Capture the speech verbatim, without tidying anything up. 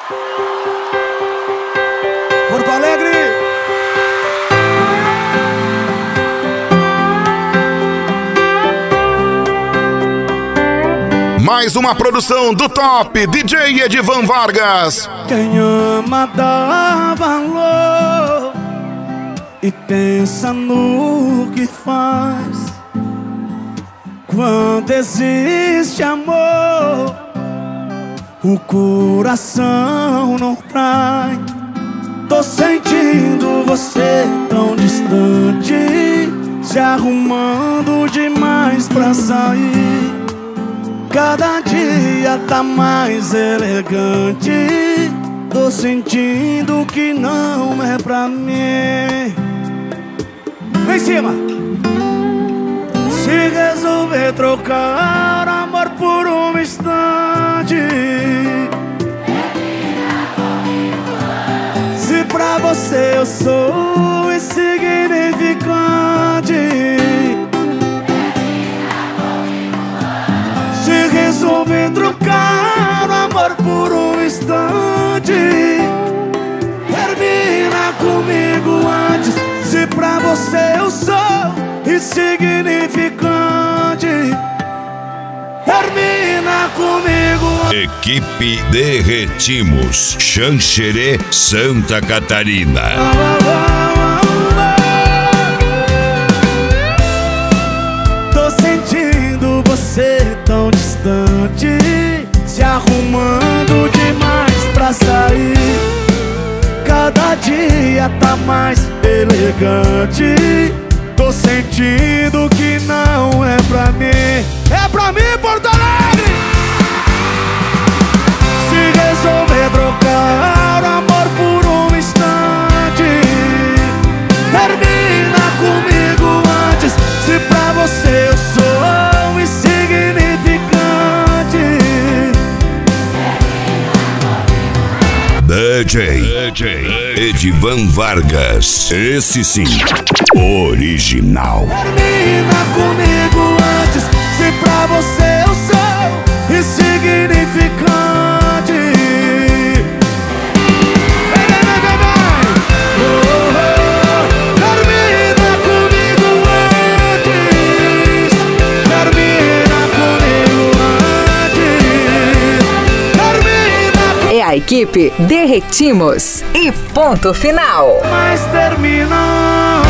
Porto Alegre. Mais uma produção do top D J Edivan Vargas. Quem ama dá valor e pensa no que faz. Quando existe amor, o coração não trai. Tô sentindo você tão distante, se arrumando demais pra sair. Cada dia tá mais elegante. Tô sentindo que não é pra mim. Lá em cima. Se resolver trocar amor por um instante, se pra você eu sou insignificante, se resolver trocar amor por um instante, termina comigo antes. Se pra você eu sou insignificante, termina comigo. Equipe Derretimos, Xanxerê, Santa Catarina. Tô sentindo você tão distante, se arrumando demais pra sair. Cada dia tá mais elegante. Tô sentindo que não é pra mim. É pra mim, Porto Alegre! Se resolver trocar amor por um instante, termina comigo antes. Se pra você eu sou insignificante, D J, D J Edivan Vargas, esse sim, original. termina comigo antes. Se pra você eu sou insignificante, vem, vem, vem, vem, vem. Oh, oh, termina comigo antes. Termina comigo antes. Termina comigo. É a equipe Derretimos e ponto final. Mas termina